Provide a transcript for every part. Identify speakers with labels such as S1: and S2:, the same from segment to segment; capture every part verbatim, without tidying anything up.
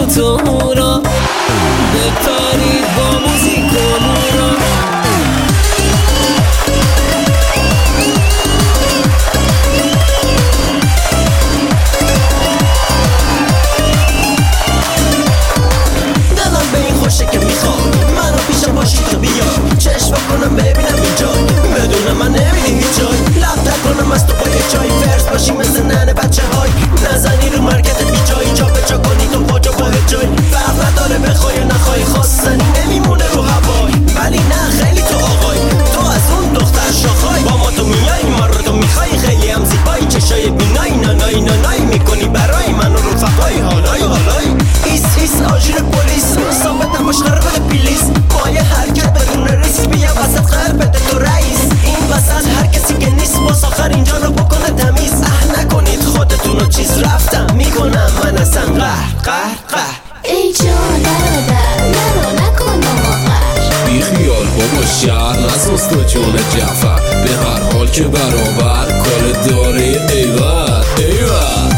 S1: سوت و هورا بپرید با موزیک و نورا.
S2: دلم به این خوشه که میخوام منو پیشم باشی تو بیا چشم کنم ببینم اینجا بدون من نمیدی هیچ جای لفتر کنم از تو با یه چای فرس باشی مثل ننه بچه های نزنی رو مرکز بی جایی جا به جا کنی تو پاجا با جای فرق نداره بخوای نخوای خواستنی نمیمونه رو هوای ولی نه خیلی تو آقای تو از اون دختر شاخای با ما تو میای ما رو تو میخوای خیلی هم زیبایی چشای بینایی نانایی نانایی میکنی برای من و رفقای حالای حالای ایس ایس آژیر پلیس ثابت نباش قرار بده پیلیس با یه حرکت بدون ریسک بیا وسط قرار بده تو رئیس این وسط هر کسی که نیست باز آخر اینجا رو بکنه تمیز اه نکنید خودتون رو چیز رفتم میکنم من اصلا قهر قهر قهر
S3: ای جان برادر نرو نکن با ما قهر
S1: بی خیال بابا شهر نساز تو جون جعفر به هر حال که برابر کار داره ایوه ایوه.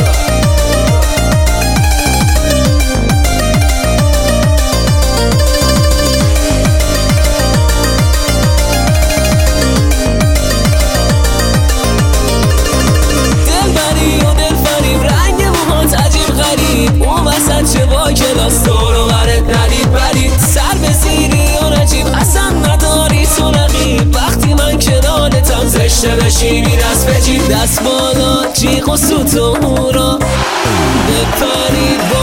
S1: چه با کلاس دورو برت ندید برید سر به زیری و نجیب اصلا نداری تو رقیب وقتی من کنارتم زشته بشینی دست به جیب دست بالا جیغ و سوت و هورا بپرید